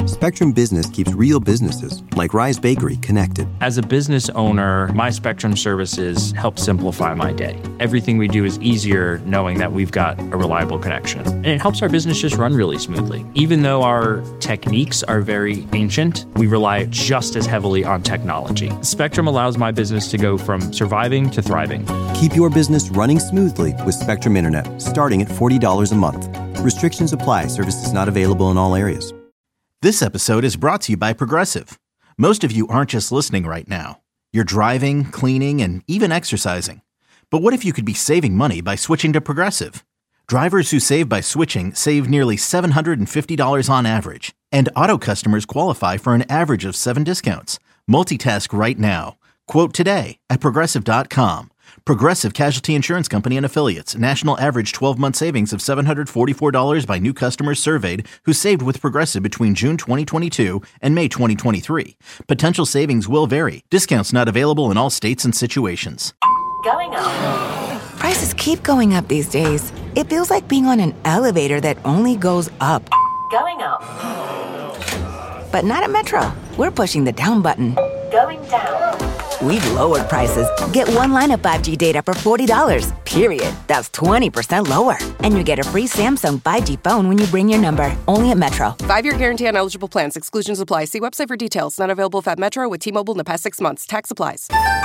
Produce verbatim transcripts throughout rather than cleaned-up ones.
Spectrum Business keeps real businesses, like Rise Bakery, connected. As a business owner, my Spectrum services help simplify my day. Everything we do is easier knowing that we've got a reliable connection. And it helps our business just run really smoothly. Even though our techniques are very ancient, we rely just as heavily on technology. Spectrum allows my business to go from surviving to thriving. Keep your business running smoothly with Spectrum Internet, starting at forty dollars a month. Restrictions apply. Services not available in all areas. This episode is brought to you by Progressive. Most of you aren't just listening right now. You're driving, cleaning, and even exercising. But what if you could be saving money by switching to Progressive? Drivers who save by switching save nearly seven hundred fifty dollars on average. And auto customers qualify for an average of seven discounts. Multitask right now. Quote today at Progressive dot com. Progressive Casualty Insurance Company and Affiliates. National average twelve-month savings of seven hundred forty-four dollars by new customers surveyed who saved with Progressive between June twenty twenty-two and May twenty twenty-three. Potential savings will vary. Discounts not available in all states and situations. Going up. Prices keep going up these days. It feels like being on an elevator that only goes up. Going up. But not at Metro. We're pushing the down button. Going down. We've lowered prices. Get one line of five G data for forty dollars, period. That's twenty percent lower. And you get a free Samsung five G phone when you bring your number. Only at Metro. Five-year guarantee on eligible plans. Exclusions apply. See website for details. Not available if at Metro with T-Mobile in the past six months. Tax applies.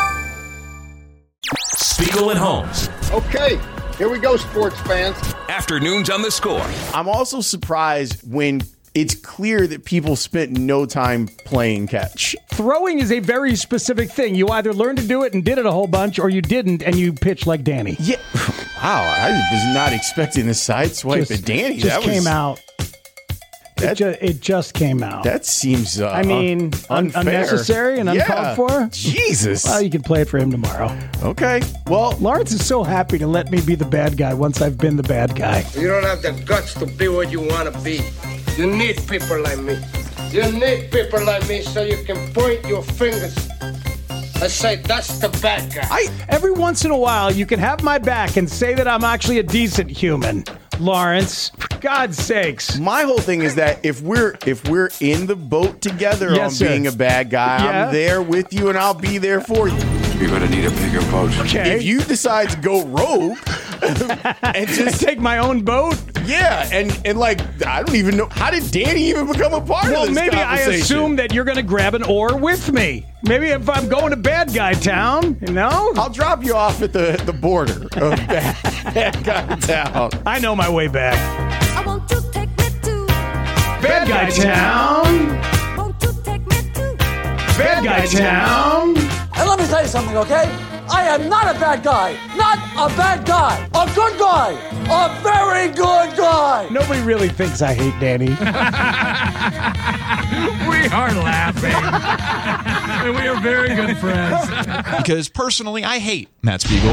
Spiegel and Holmes. Okay, here we go, sports fans. Afternoons on the Score. I'm also surprised when it's clear that people spent no time playing catch. Throwing is a very specific thing. You either learned to do it and did it a whole bunch, or you didn't and you pitched like Danny. Yeah. Wow, I was not expecting the side swipe just, at Danny. Just that came was, out. That, it, ju- it just came out. That seems uh, I mean, un- unnecessary and uncalled yeah. for. Jesus. Well, you can play it for him tomorrow. Okay. Well, Lawrence is so happy to let me be the bad guy once I've been the bad guy. You don't have the guts to be what you want to be. You need people like me. You need people like me so you can point your fingers and say, that's the bad guy. I, every once in a while, you can have my back and say that I'm actually a decent human. Lawrence, for God's sakes. My whole thing is that if we're if we're in the boat together yes, on sir. being a bad guy, yeah. I'm there with you and I'll be there for you. You're going to need a bigger boat. Okay. If you decide to go rogue and just take my own boat, yeah, and and like I don't even know, how did Danny even become a part well, of this maybe conversation? I assume that you're going to grab an oar with me. Maybe if I'm going to bad guy town, you know, I'll drop you off at the the border of bad, bad guy town. I know my way back. I want to take me to bad, bad guy, guy town. town. Want to take me to bad, bad guy, guy town. town. And let me tell you something, okay? I am not a bad guy. Not a bad guy. A good guy. A very good guy. Nobody really thinks I hate Danny. We are laughing. And we are very good friends. Because personally, I hate Matt Spiegel.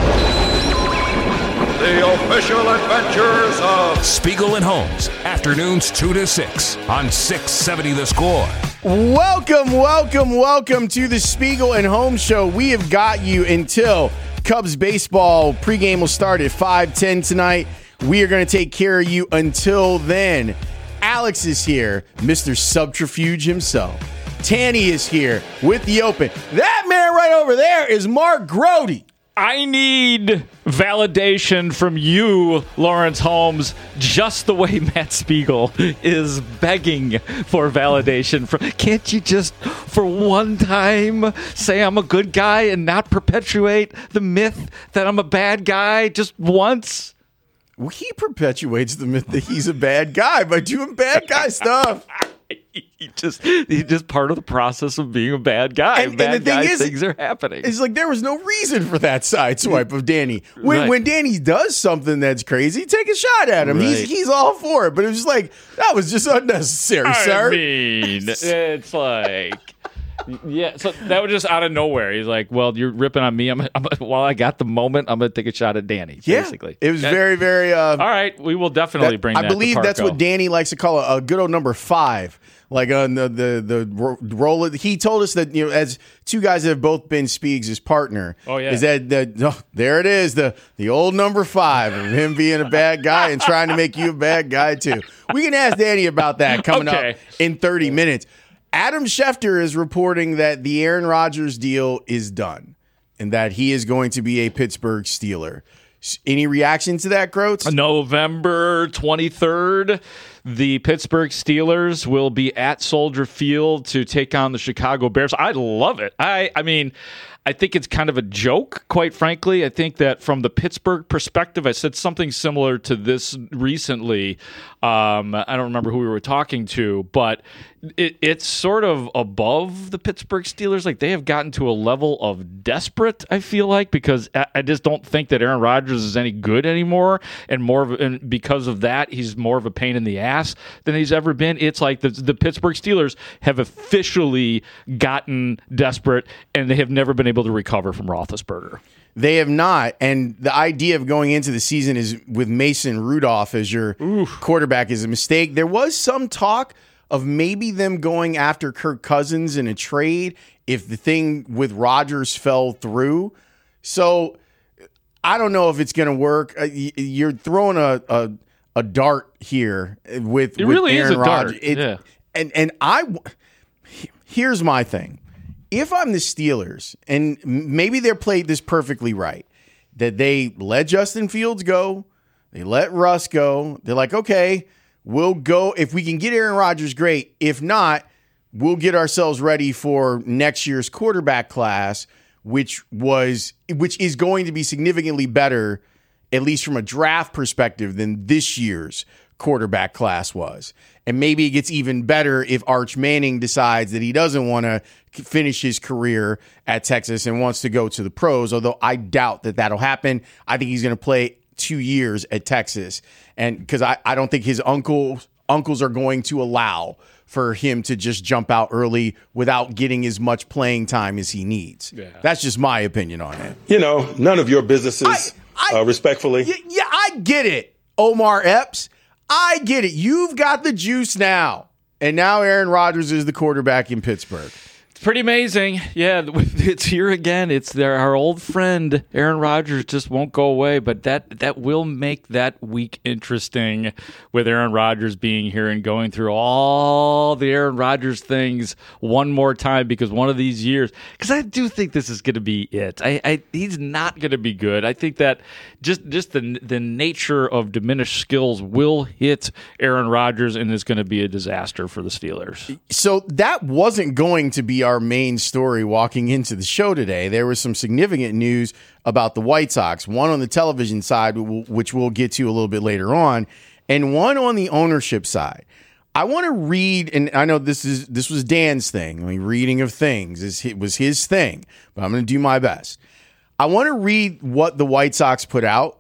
The official adventures of Spiegel and Holmes. Afternoons two to six on six seventy The Score. Welcome, welcome, welcome to the Spiegel and Holmes Show. We have got you until Cubs baseball pregame will start at five ten tonight. We are going to take care of you until then. Alex is here, Mister Subterfuge himself. Tanny is here with the open. That man right over there is Mark Grody. I need validation from you, Lawrence Holmes, just the way Matt Spiegel is begging for validation from. Can't you just, for one time, say I'm a good guy and not perpetuate the myth that I'm a bad guy just once? Well, he perpetuates the myth that he's a bad guy by doing bad guy stuff. He just he's just part of the process of being a bad guy. And, bad and the thing guy is, things are happening. It's like there was no reason for that side swipe of Danny. When right. when Danny does something that's crazy, take a shot at him. Right. He's he's all for it. But it was just like that was just unnecessary, I sir. I mean, it's like Yeah, so that was just out of nowhere. He's like, well, you're ripping on me. I'm, I'm while I got the moment, I'm going to take a shot at Danny, yeah, basically. It was that, very, very... Uh, all right, we will definitely that, bring I that believe to that's Parco. what Danny likes to call a, a good old number five. Like on the the the ro- roll. He told us that, you know, as two guys that have both been Speegs' partner. Oh yeah, is that that oh, there it is, the the old number five of him being a bad guy and trying to make you a bad guy too. We can ask Danny about that coming okay. up in thirty minutes. Adam Schefter is reporting that the Aaron Rodgers deal is done and that he is going to be a Pittsburgh Steeler. Any reaction to that, Groats? November twenty-third, the Pittsburgh Steelers will be at Soldier Field to take on the Chicago Bears. I love it. I, I mean, I think it's kind of a joke, quite frankly. I think that from the Pittsburgh perspective, I said something similar to this recently. Um, I don't remember who we were talking to, but it, it's sort of above the Pittsburgh Steelers. Like, they have gotten to a level of desperate, I feel like, because I, I just don't think that Aaron Rodgers is any good anymore. And more of, and because of that, he's more of a pain in the ass than he's ever been. It's like the, the Pittsburgh Steelers have officially gotten desperate, and they have never been able to recover from Roethlisberger. They have not, and the idea of going into the season is with Mason Rudolph as your Oof. quarterback is a mistake. There was some talk of maybe them going after Kirk Cousins in a trade if the thing with Rodgers fell through. So I don't know if it's going to work. You're throwing a, a a dart here with, it with really Aaron is a Rodgers. dart. It, yeah. And and I here's my thing. If I'm the Steelers, and maybe they're played this perfectly right, that they let Justin Fields go, they let Russ go. They're like, okay, we'll go. If we can get Aaron Rodgers, great. If not, we'll get ourselves ready for next year's quarterback class, which was which is going to be significantly better, at least from a draft perspective, than this year's quarterback class was. And maybe it gets even better if Arch Manning decides that he doesn't want to finish his career at Texas and wants to go to the pros, although I doubt that that'll happen. I think he's going to play two years at Texas, and because I, I don't think his uncle, uncles are going to allow for him to just jump out early without getting as much playing time as he needs. Yeah. That's just my opinion on it. You know, none of your businesses, I, I, uh, respectfully. Y- yeah, I get it, Omar Epps. I get it. You've got the juice now. And now Aaron Rodgers is the quarterback in Pittsburgh. Pretty amazing. Yeah, it's here again. It's their, our old friend, Aaron Rodgers, just won't go away. But that that will make that week interesting with Aaron Rodgers being here and going through all the Aaron Rodgers things one more time, because one of these years, because I do think this is going to be it. I, I He's not going to be good. I think that just, just the, the nature of diminished skills will hit Aaron Rodgers, and it's going to be a disaster for the Steelers. So that wasn't going to be our Our main story walking into the show today. There was some significant news about the White Sox, one on the television side, which we'll get to a little bit later on, and one on the ownership side. I want to read, and I know this is this was Dan's thing. I mean, reading of things is it was his thing, but I'm going to do my best. I want to read what the White Sox put out,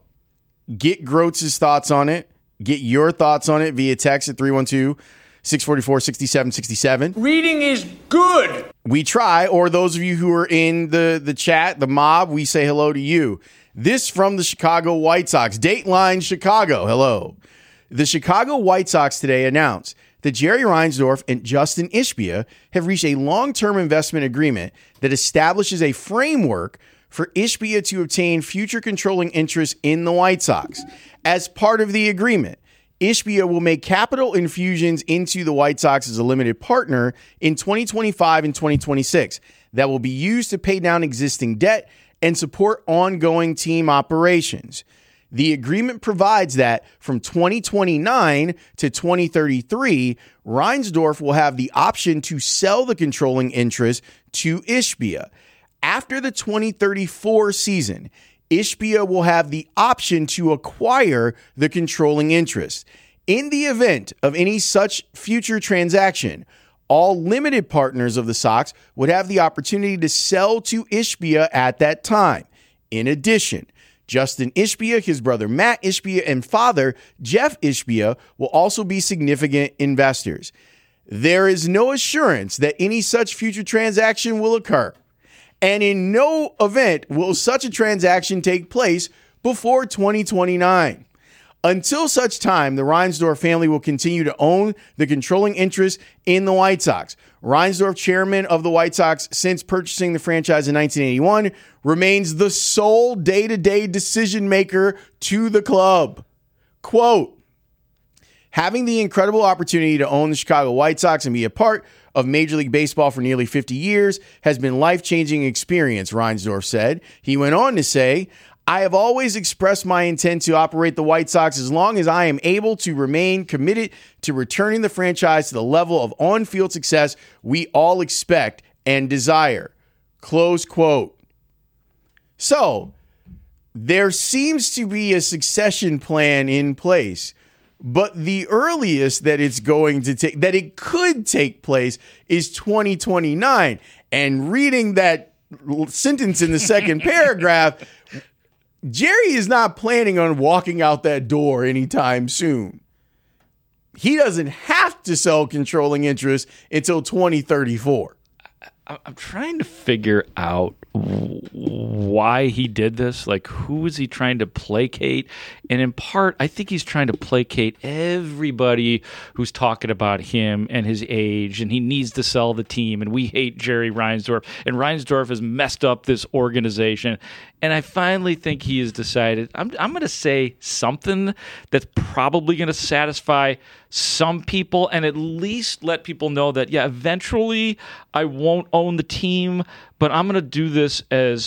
get Groats' thoughts on it, get your thoughts on it via text at three one two, six four four, six seven six seven. Reading is good. We try, or those of you who are in the, the chat, the mob, we say hello to you. This from the Chicago White Sox. Dateline Chicago, hello. The Chicago White Sox today announced that Jerry Reinsdorf and Justin Ishbia have reached a long-term investment agreement that establishes a framework for Ishbia to obtain future controlling interests in the White Sox. As part of the agreement, Ishbia will make capital infusions into the White Sox as a limited partner in twenty twenty-five and twenty twenty-six that will be used to pay down existing debt and support ongoing team operations. The agreement provides that from twenty twenty-nine to twenty thirty-three, Reinsdorf will have the option to sell the controlling interest to Ishbia. After the twenty thirty-four season, Ishbia will have the option to acquire the controlling interest. In the event of any such future transaction, all limited partners of the Sox would have the opportunity to sell to Ishbia at that time. In addition, Justin Ishbia, his brother Matt Ishbia, and father Jeff Ishbia will also be significant investors. there is no assurance that any such future transaction will occur. And in no event will such a transaction take place before twenty twenty-nine. Until such time, the Reinsdorf family will continue to own the controlling interest in the White Sox. Reinsdorf, chairman of the White Sox since purchasing the franchise in nineteen eighty-one, remains the sole day-to-day decision maker to the club. Quote, having the incredible opportunity to own the Chicago White Sox and be a part of Major League Baseball for nearly fifty years has been a life-changing experience, Reinsdorf said. He went on to say, I have always expressed my intent to operate the White Sox as long as I am able to remain committed to returning the franchise to the level of on-field success we all expect and desire. Close quote. So, there seems to be a succession plan in place, but the earliest that it's going to take, that it could take place is twenty twenty-nine. And reading that sentence in the second paragraph, Jerry is not planning on walking out that door anytime soon. He doesn't have to sell controlling interest until twenty thirty-four. I'm trying to figure out why he did this. Like, who is he trying to placate? And in part, I think he's trying to placate everybody who's talking about him and his age, and he needs to sell the team, and we hate Jerry Reinsdorf, and Reinsdorf has messed up this organization. And I finally think he has decided, I'm, I'm going to say something that's probably going to satisfy some people and at least let people know that, yeah, eventually I won't own the team, but I'm going to do this as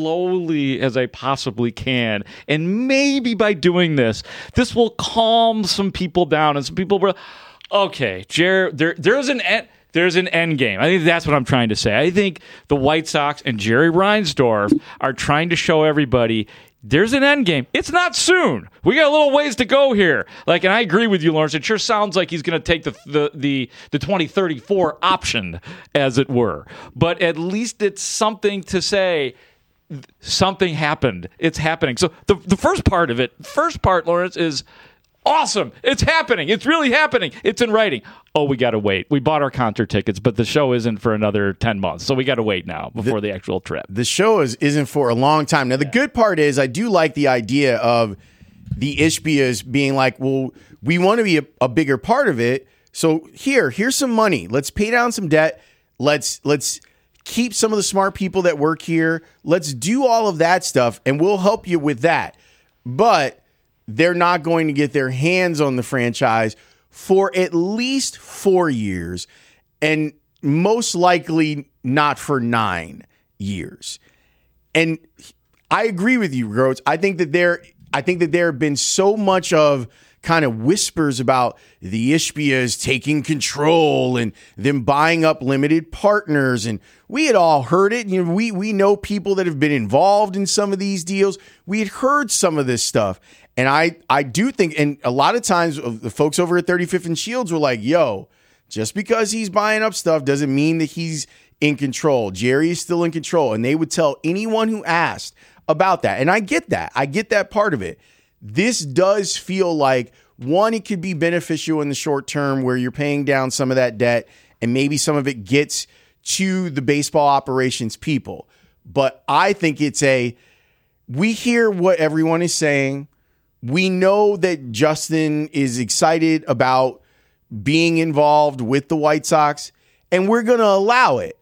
slowly as I possibly can. And maybe by doing this, this will calm some people down. And some people were, okay, Jer, there, there's an end. There's an end game. I think that's what I'm trying to say. I think the White Sox and Jerry Reinsdorf are trying to show everybody there's an end game. It's not soon. We got a little ways to go here. Like, and I agree with you, Lawrence. It sure sounds like he's going to take the, the the the twenty thirty-four option, as it were. But at least it's something to say. Something happened. It's happening. So the the first part of it, first part, Lawrence, is awesome. It's happening. It's really happening. It's in writing. Oh, we got to wait. We bought our concert tickets, but the show isn't for another ten months. So we got to wait now before the, the actual trip. The show is, isn't for a long time. Now, the yeah. good part is I do like the idea of the Ishbias being like, well, we want to be a, a bigger part of it. So here, here's some money. Let's pay down some debt. Let's let's keep some of the smart people that work here. Let's do all of that stuff, and we'll help you with that. But they're not going to get their hands on the franchise for at least four years and most likely not for nine years. And I agree with you, Groats. I think that there I think that there have been so much of kind of whispers about the Ishbias taking control and them buying up limited partners. And we had all heard it. You know, we we know people that have been involved in some of these deals. We had heard some of this stuff. And I, I do think, and a lot of times the folks over at thirty-fifth and Shields were like, yo, just because he's buying up stuff doesn't mean that he's in control. Jerry is still in control. And they would tell anyone who asked about that. And I get that. I get that part of it. This does feel like, one, it could be beneficial in the short term where you're paying down some of that debt and maybe some of it gets to the baseball operations people. But I think it's a, we hear what everyone is saying. We know that Justin is excited about being involved with the White Sox, and we're going to allow it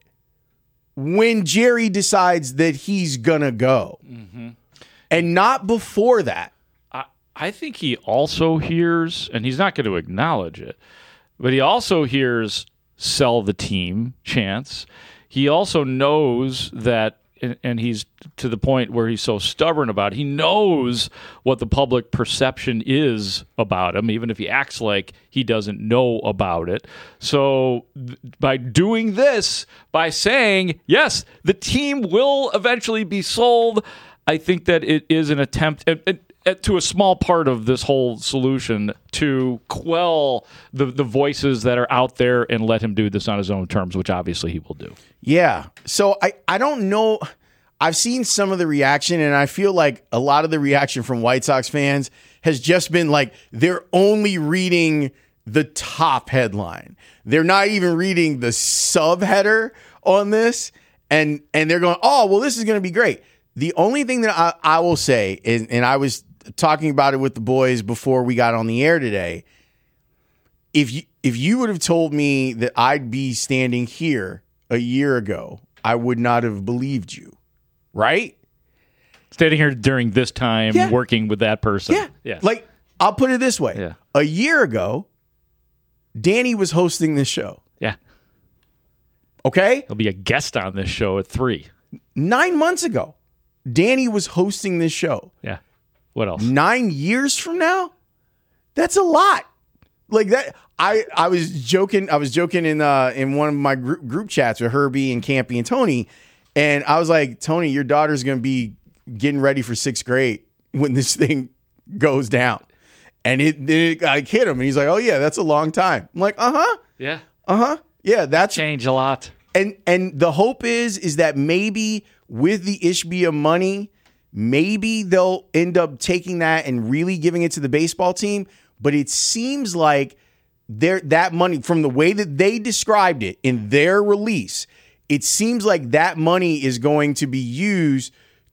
when Jerry decides that he's going to go, mm-hmm. and not before that. I, I think he also hears, and he's not going to acknowledge it, but he also hears sell the team chance. He also knows that, and, and he's to the point where he's so stubborn about it, he knows what the public perception is about him, even if he acts like he doesn't know about it. So th- by doing this, by saying, yes, the team will eventually be sold, I think that it is an attempt at, at, at, to a small part of this whole solution to quell the, the voices that are out there and let him do this on his own terms, which obviously he will do. Yeah. So I, I don't know. I've seen some of the reaction, and I feel like a lot of the reaction from White Sox fans has just been like they're only reading the top headline. They're not even reading the subheader on this, and and they're going, oh, well, this is going to be great. The only thing that I, I will say, is, and I was talking about it with the boys before we got on the air today, if you if you would have told me that I'd be standing here a year ago, I would not have believed you, right? Standing here during this time, Yeah. working with that person. Yeah. Yes. Like, I'll put it this way. Yeah. A year ago, Danny was hosting this show. Yeah. Okay? He'll be a guest on this show at three. Nine months ago, Danny was hosting this show. Yeah. What else? Nine years from now? That's a lot. Like that. I, I was joking. I was joking in uh in one of my group, group chats with Herbie and Campy and Tony. And I was like, Tony, your daughter's going to be getting ready for sixth grade when this thing goes down. And it, it I hit him, and he's like, oh, yeah, that's a long time. I'm like, uh-huh. Yeah. Uh-huh. Yeah, that's... Change a lot. And and the hope is, is that maybe with the Ishbia money, maybe they'll end up taking that and really giving it to the baseball team. But it seems like there that money, from the way that they described it in their release, it seems like that money is going to be used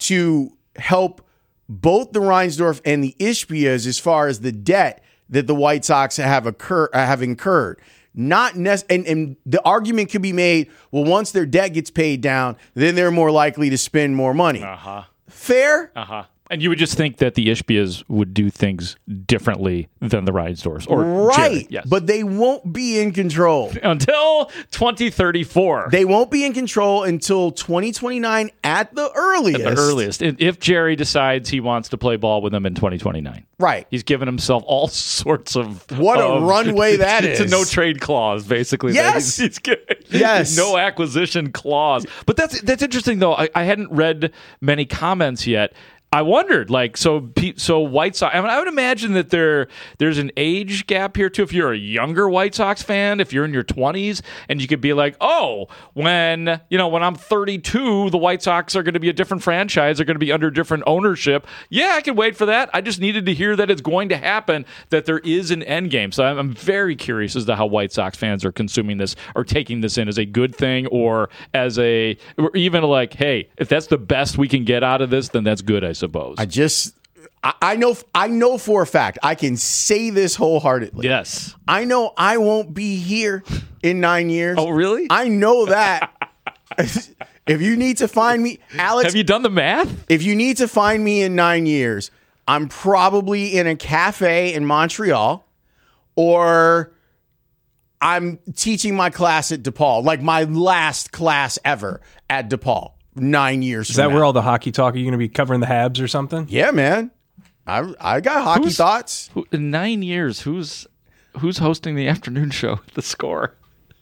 to help both the Reinsdorf and the Ishbias as far as the debt that the White Sox have occur have incurred. Not nec- and, and the argument could be made, well, once their debt gets paid down, then they're more likely to spend more money. Uh-huh. Fair? Uh-huh. And you would just think that the Ishbias would do things differently than the Reinsdorfs. Or Right. Jerry, yes. But they won't be in control. Until twenty thirty-four. They won't be in control until twenty twenty-nine at the earliest. At the earliest. If Jerry decides he wants to play ball with them in twenty twenty-nine. Right. He's given himself all sorts of... What a of, runway that it's is. It's a no-trade clause, basically. Yes. He's, he's given, Yes. No acquisition clause. But that's that's interesting, though. I, I hadn't read many comments yet. I wondered, like, so so White Sox, I mean, I would imagine that there there's an age gap here, too. If you're a younger White Sox fan, if you're in your twenties, and you could be like, oh, when, you know, when I'm thirty-two, the White Sox are going to be a different franchise, they're going to be under different ownership. Yeah, I can wait for that. I just needed to hear that it's going to happen, that there is an end game. So I'm, I'm very curious as to how White Sox fans are consuming this or taking this in as a good thing or as a, or even like, hey, if that's the best we can get out of this, then that's good, I suppose. I just, I, I know, I know for a fact, I can say this wholeheartedly. Yes. I know I won't be here in nine years. Oh, really? I know that. If you need to find me, Alex. Have you done the math? If you need to find me in nine years, I'm probably in a cafe in Montreal, or I'm teaching my class at DePaul, like my last class ever at DePaul. Nine years. Is from that now. where all the hockey talk? Are you going to be covering the Habs or something? Yeah, man. I I got hockey Who's- thoughts. Who, in nine years, who's who's hosting the afternoon show at The Score?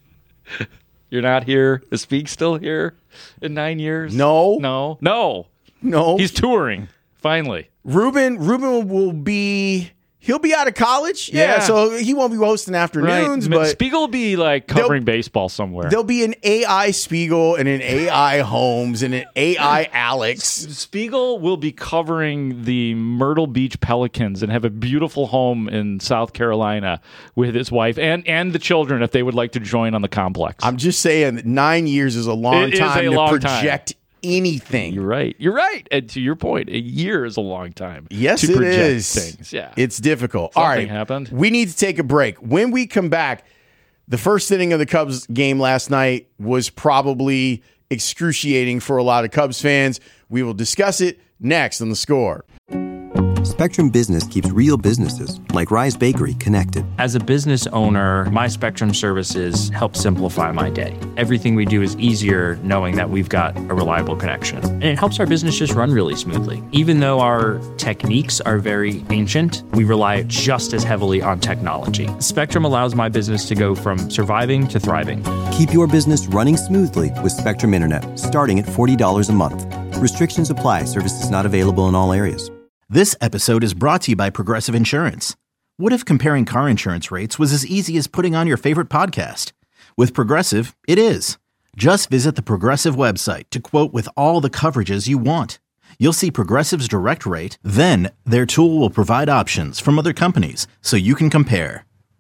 You're not here. Is Speak still here in nine years? No. No. No. No. He's touring, finally. Ruben Ruben will be. He'll be out of college. Yeah, Yeah. so he won't be hosting afternoons, Right. but Spiegel will be like covering baseball somewhere. there'll be an A I Spiegel and an A I Holmes and an A I Alex. Spiegel will be covering the Myrtle Beach Pelicans and have a beautiful home in South Carolina with his wife and, and the children if they would like to join on the complex. I'm just saying that nine years is a long It is time a to long project time. anything. You're right. You're right. And to your point, a year is a long time. Yes, to it project is. Things. Yeah. It's difficult. Something All right. happened. We need to take a break. When we come back, the first inning of the Cubs game last night was probably excruciating for a lot of Cubs fans. We will discuss it next on The Score. Spectrum Business keeps real businesses, like Rise Bakery, connected. As a business owner, my Spectrum services help simplify my day. Everything we do is easier knowing that we've got a reliable connection. And it helps our business just run really smoothly. Even though our techniques are very ancient, we rely just as heavily on technology. Spectrum allows my business to go from surviving to thriving. Keep your business running smoothly with Spectrum Internet, starting at forty dollars a month. Restrictions apply. Services not available in all areas. This episode is brought to you by Progressive Insurance. What if comparing car insurance rates was as easy as putting on your favorite podcast? With Progressive, it is. Just visit the Progressive website to quote with all the coverages you want. You'll see Progressive's direct rate, then their tool will provide options from other companies so you can compare.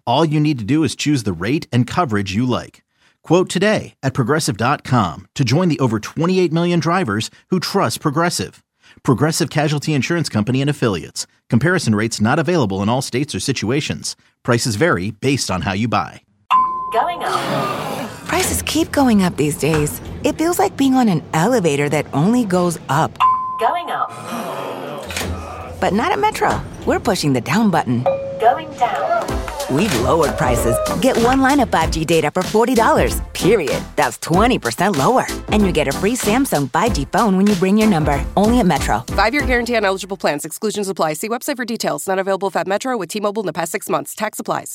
All you need to do is choose the rate and coverage you like. Quote today at Progressive dot com to join the over twenty-eight million drivers who trust Progressive. Progressive Casualty Insurance Company and Affiliates. Comparison rates not available in all states or situations. Prices vary based on how you buy. Going up. Prices keep going up these days. It feels like being on an elevator that only goes up. Going up. But not at Metro. We're pushing the down button. Going down. We've lowered prices. Get one line of five G data for forty dollars, period. That's twenty percent lower. And you get a free Samsung five G phone when you bring your number. Only at Metro. Five-year guarantee on eligible plans. Exclusions apply. See website for details. Not available if at Metro with T-Mobile in the past six months. Tax applies.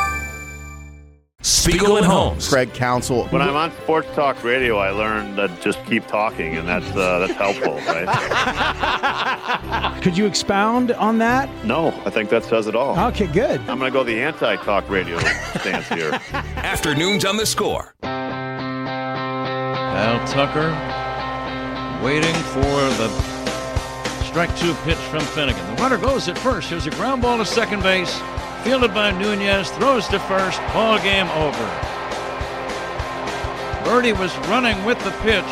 Spiegel and Holmes. Craig Counsell. When I'm on Sports Talk Radio, I learned that just keep talking, and that's uh, that's helpful, right? Could you expound on that? No, I think that says it all. Okay, good. I'm going to go the anti-talk radio stance here. Afternoons on the Score. Al Tucker waiting for the strike two pitch from Finnegan. The runner goes at first. Here's a ground ball to second base. Fielded by Nunez, throws to first, ball game over. Birdie was running with the pitch.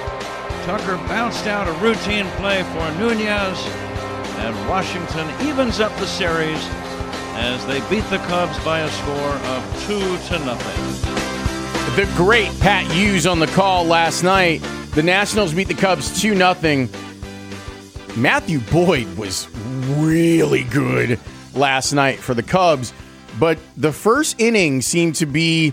Tucker bounced out a routine play for Nunez, and Washington evens up the series as they beat the Cubs by a score of two to nothing. The great Pat Hughes on the call last night. The Nationals beat the Cubs two nothing. Matthew Boyd was really good last night for the Cubs, but the first inning seemed to be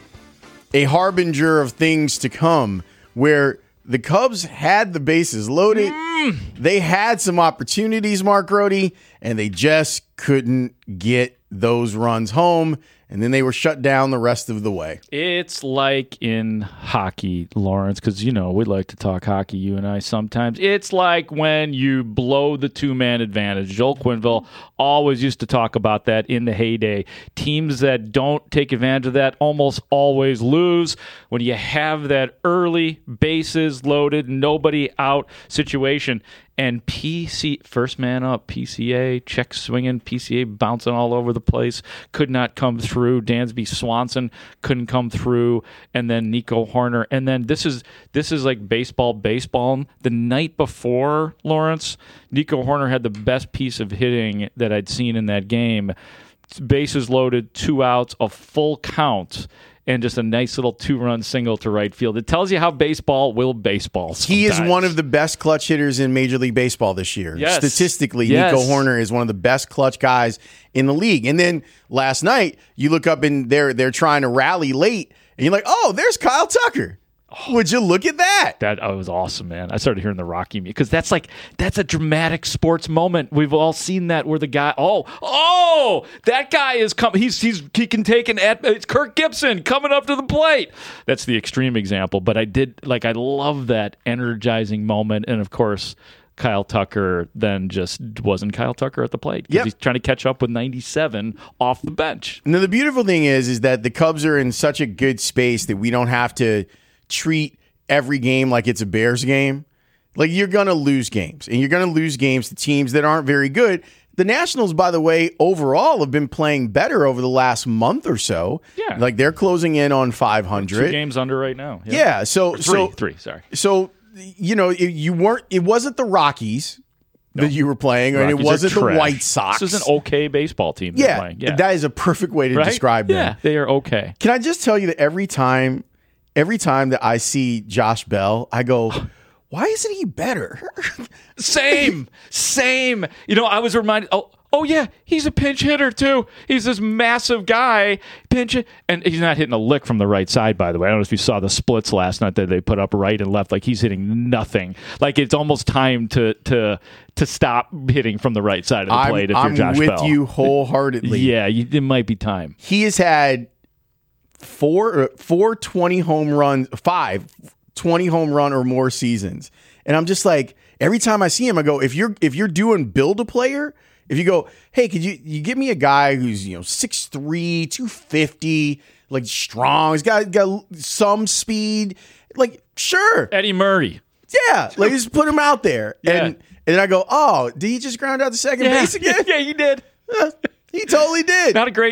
a harbinger of things to come, where the Cubs had the bases loaded. Mm. They had some opportunities, Mark Grody, and they just couldn't get those runs home, and then they were shut down the rest of the way. It's like in hockey, Lawrence, because, you know, we like to talk hockey, you and I, sometimes. It's like when you blow the two-man advantage. Joel Quenneville always used to talk about that in the heyday. Teams that don't take advantage of that almost always lose. When you have that early bases loaded, nobody out situation, and P C, first man up, P C A, check swinging, P C A bouncing all over the place, could not come through. Dansby Swanson couldn't come through, and then Nico Horner. And then this is this is like baseball, baseball. The night before, Lawrence, Nico Horner had the best piece of hitting that I'd seen in that game. Bases loaded, two outs, a full count, and just a nice little two-run single to right field. It tells you how baseball will baseball sometimes. He is one of the best clutch hitters in Major League Baseball this year. Yes. Statistically, yes. Nico Horner is one of the best clutch guys in the league. And then last night, you look up and they're, they're trying to rally late, and you're like, oh, there's Kyle Tucker. Would you look at that? That oh, was awesome, man. I started hearing the Rocky music because that's like that's a dramatic sports moment. We've all seen that where the guy, oh, oh, that guy is coming. He's he's he can take an at. It's Kirk Gibson coming up to the plate. That's the extreme example, but I did like I love that energizing moment, and of course, Kyle Tucker then just wasn't Kyle Tucker at the plate because yep. he's trying to catch up with ninety-seven off the bench. Now the beautiful thing is, is that the Cubs are in such a good space that we don't have to treat every game like it's a Bears game. Like, you're going to lose games, and you're going to lose games to teams that aren't very good. The Nationals, by the way, overall have been playing better over the last month or so. Yeah. Like, they're closing in on five hundred. Two games under right now. Yeah. yeah so, or three, so three, sorry. So, you know, it, you weren't, it wasn't the Rockies no. that you were playing, and it wasn't the White Sox. This is an okay baseball team yeah, playing. Yeah. That is a perfect way to right? describe them. Yeah, they are okay. Can I just tell you that every time Every time that I see Josh Bell, I go, why isn't he better? Same, same. You know, I was reminded, oh, oh yeah, he's a pinch hitter too. He's this massive guy, pinch hit, and he's not hitting a lick from the right side, by the way. I don't know if you saw the splits last night that they put up right and left. Like, he's hitting nothing. Like, it's almost time to to to stop hitting from the right side of the plate I'm, if you're I'm Josh with Bell. you wholeheartedly. Yeah, you, it might be time. He has had four, four twenty home runs, five twenty home run or more seasons. And I'm just like, every time I see him, I go, if you're if you're doing build a player, if you go, hey, could you you give me a guy who's, you know, six three, two fifty, like strong, he's got got some speed, like, sure. Eddie Murray. Yeah, like, just put him out there. Yeah. And and then I go, oh, did he just ground out the second yeah. base again? Yeah, he did. He totally did. Not a great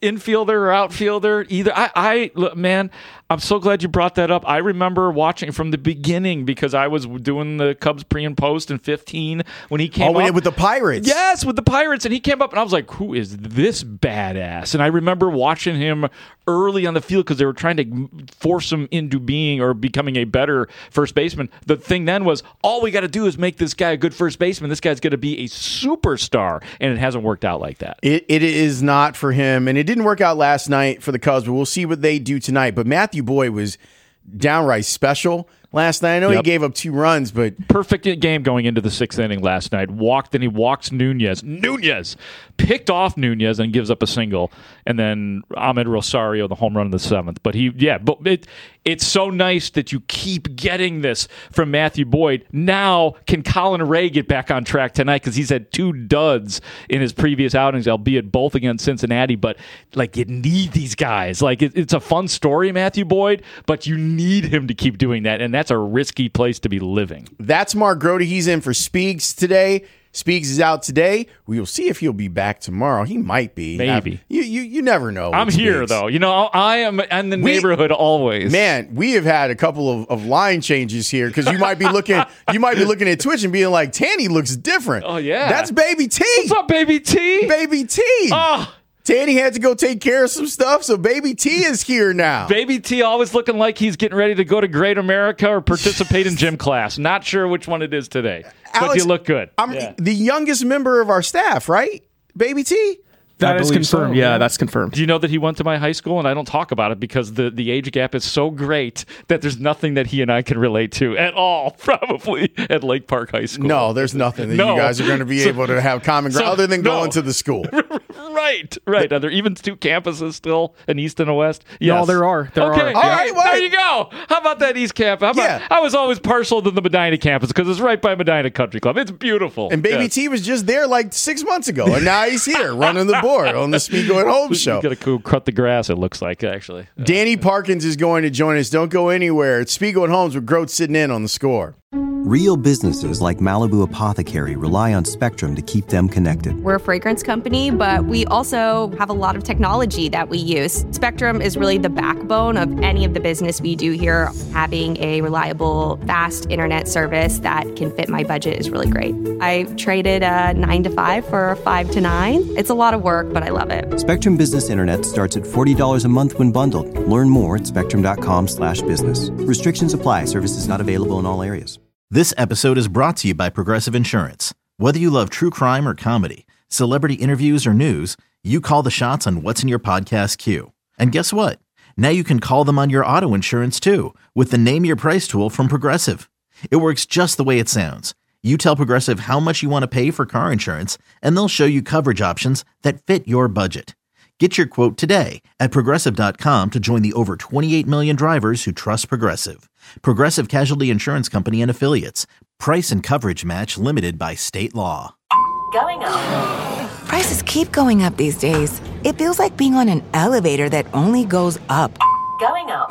infielder or outfielder either. I, I look, man, I'm so glad you brought that up. I remember watching from the beginning because I was doing the Cubs pre and post in fifteen when he came oh, up. with the Pirates. Yes, with the Pirates. And he came up and I was like, who is this badass? And I remember watching him early on the field because they were trying to force him into being or becoming a better first baseman. The thing then was, all we got to do is make this guy a good first baseman. This guy's going to be a superstar. And it hasn't worked out like that. It, it is not for him. And it didn't work out last night for the Cubs, but we'll see what they do tonight. But Matthew Boyd was downright special last night. I know yep. he gave up two runs, but perfect game going into the sixth inning last night. Walked, then he walks Nunez. Nunez picked off Nunez and gives up a single, and then Ahmed Rosario the home run in the seventh. But he, yeah, but it, it's so nice that you keep getting this from Matthew Boyd. Now, can Colin Ray get back on track tonight? Because he's had two duds in his previous outings, albeit both against Cincinnati. But like, you need these guys. Like, it, it's a fun story, Matthew Boyd, but you need him to keep doing that, and that's a risky place to be living. That's Mark Grody. He's in for Speaks today. Speaks is out today. We will see if he'll be back tomorrow. He might be. Maybe. Uh, you, you you never know. I'm here, Speaks. though. You know, I am in the we, neighborhood always. Man, we have had a couple of, of line changes here because you might be looking you might be looking at Twitch and being like, Tanny looks different. Oh, yeah. That's Baby T. What's up, Baby T? Baby T. Oh. Tanny had to go take care of some stuff, so Baby T is here now. Baby T always looking like he's getting ready to go to Great America or participate in gym class. Not sure which one it is today, Alex, but you look good. I'm yeah. the youngest member of our staff, right? Baby T? That is confirmed. So, yeah, yeah, that's confirmed. Do you know that he went to my high school? And I don't talk about it because the, the age gap is so great that there's nothing that he and I can relate to at all, probably, at Lake Park High School. No, there's nothing that no. you guys are going to be so, able to have common ground so, other than no. going to the school. Right, right. Are there even two campuses still, an East and a West? Yes. No, there are. There okay. are. All right, well, there you go. How about that East campus? How about, yeah. I was always partial to the Medina campus because it's right by Medina Country Club. It's beautiful. And Baby yes. T was just there like six months ago, and now he's here running the board on the Spiegel at Home show. Got to cut the grass, it looks like, actually. Danny Parkins is going to join us. Don't go anywhere. It's Spiegel at Homes with Grote sitting in on the Score. Real businesses like Malibu Apothecary rely on Spectrum to keep them connected. We're a fragrance company, but we also have a lot of technology that we use. Spectrum is really the backbone of any of the business we do here. Having a reliable, fast internet service that can fit my budget is really great. I traded a nine to five for a five to nine. It's a lot of work, but I love it. Spectrum Business Internet starts at forty dollars a month when bundled. Learn more at spectrum.com slash business. Restrictions apply. Services not available in all areas. This episode is brought to you by Progressive Insurance. Whether you love true crime or comedy, celebrity interviews or news, you call the shots on what's in your podcast queue. And guess what? Now you can call them on your auto insurance too with the Name Your Price tool from Progressive. It works just the way it sounds. You tell Progressive how much you want to pay for car insurance, and they'll show you coverage options that fit your budget. Get your quote today at Progressive dot com to join the over twenty-eight million drivers who trust Progressive. Progressive Casualty Insurance Company and Affiliates. Price and coverage match limited by state law. Going up. Prices keep going up these days. It feels like being on an elevator that only goes up. Going up.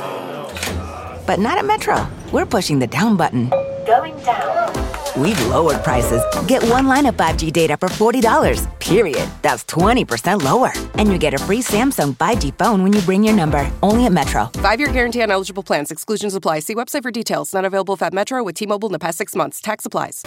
But not at Metro. We're pushing the down button. Going down. We've lowered prices. Get one line of five G data for forty dollars, period. That's twenty percent lower. And you get a free Samsung five G phone when you bring your number. Only at Metro. Five-year guarantee on eligible plans. Exclusions apply. See website for details. Not available if at Metro with T-Mobile in the past six months. Tax applies.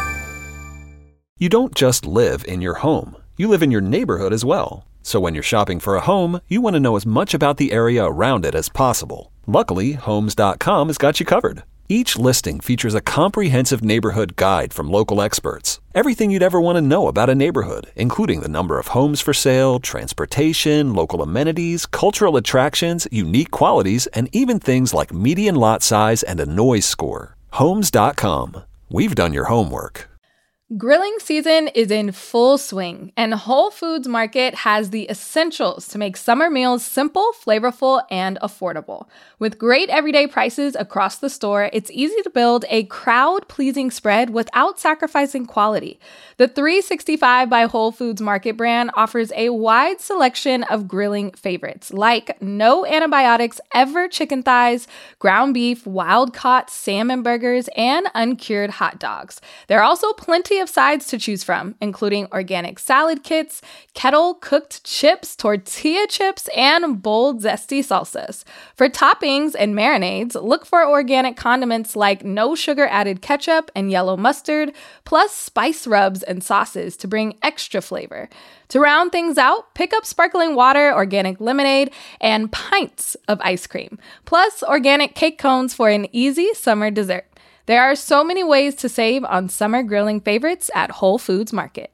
You don't just live in your home. You live in your neighborhood as well. So when you're shopping for a home, you want to know as much about the area around it as possible. Luckily, Homes dot com has got you covered. Each listing features a comprehensive neighborhood guide from local experts. Everything you'd ever want to know about a neighborhood, including the number of homes for sale, transportation, local amenities, cultural attractions, unique qualities, and even things like median lot size and a noise score. Homes dot com. We've done your homework. Grilling season is in full swing, and Whole Foods Market has the essentials to make summer meals simple, flavorful, and affordable. With great everyday prices across the store, it's easy to build a crowd-pleasing spread without sacrificing quality. The three sixty-five by Whole Foods Market brand offers a wide selection of grilling favorites, like no antibiotics ever chicken thighs, ground beef, wild-caught salmon burgers, and uncured hot dogs. There are also plenty of of sides to choose from, including organic salad kits, kettle-cooked chips, tortilla chips, and bold, zesty salsas. For toppings and marinades, look for organic condiments like no sugar-added ketchup and yellow mustard, plus spice rubs and sauces to bring extra flavor. To round things out, pick up sparkling water, organic lemonade, and pints of ice cream, plus organic cake cones for an easy summer dessert. There are so many ways to save on summer grilling favorites at Whole Foods Market.